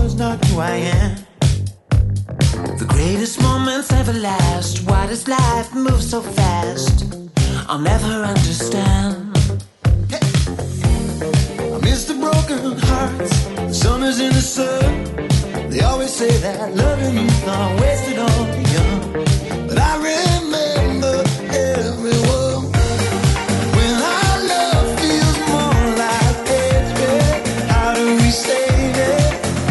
was not who I am. The greatest moments ever last. Why does life move so fast? I'll never understand. I miss the broken hearts, the summers in the sun. They always say that loving youth are wasted on the young. But I remember everyone. When our love feels more like hatred, how do we save it?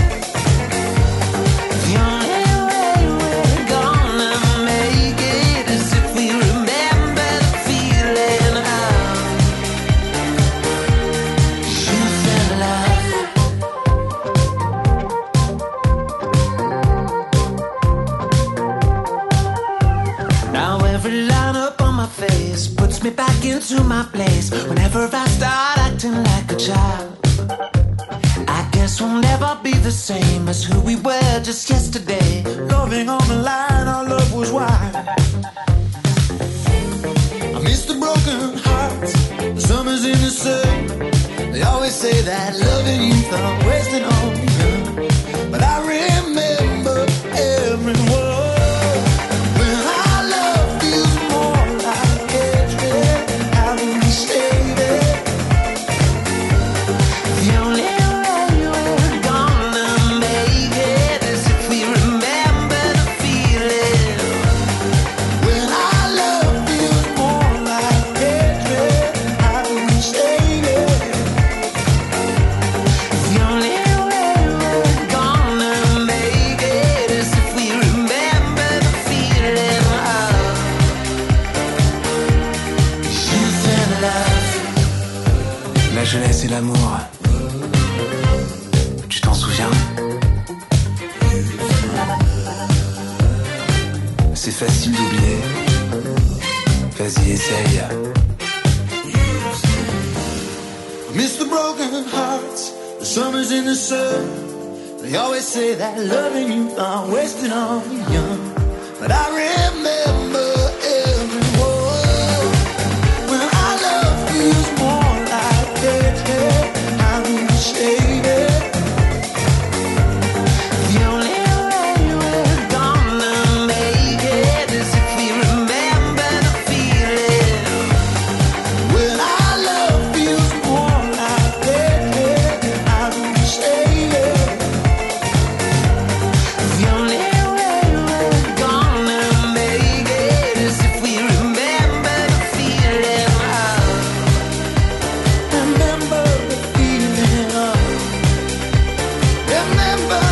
The only way we're gonna make it is if we remember the feeling of youth and love. Now every line up on my face puts me back into my place. Whenever I start acting like a child, I guess we'll never be the same as who we were just yesterday. Loving on the line, our love was wild. I miss the broken hearts, the summers in the sun. They always say that loving youth are wasted on the young. But I remember every word. When our love feels more like hatred, how do we save it? The only way we're gonna make it is if we remember the feeling. When our love feels more like hatred, how do we save it? The only way we're gonna make it is if we remember the feeling of youth and love. La jeunesse et l'amour. Tu t'en souviens? C'est facile d'oublier. Vas-y, essaye. Miss the broken hearts, the summers in the sun. They always say that loving you are wasted on the young. But I remember every word. When our love feels more like hatred, how do we save it? The only way we're gonna make it is if we remember the feeling. When our love feels more like hatred, how do we save it? The only way we're gonna make it is if we remember the feeling of. Remember the feeling of. Remember